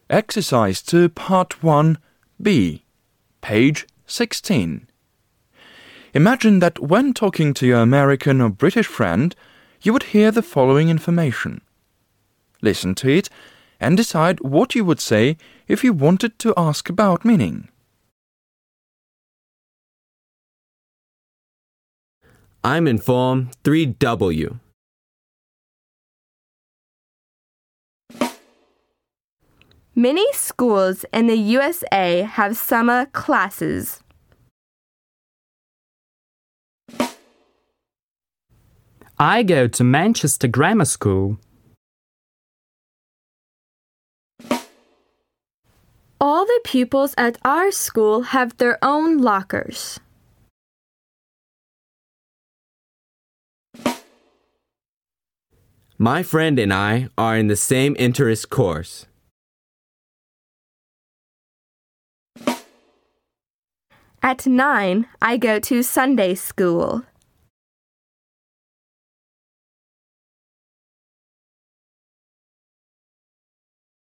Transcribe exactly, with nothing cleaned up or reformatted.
Exercise two, Part one, B, page sixteen. Imagine that when talking to your American or British friend, you would hear the following information. Listen to it and decide what you would say if you wanted to ask about meaning. I'm in Form three W. Many schools in the U S A have summer classes. I go to Manchester Grammar School. All the pupils at our school have their own lockers. My friend and I are in the same interest course. At nine, I go to Sunday school.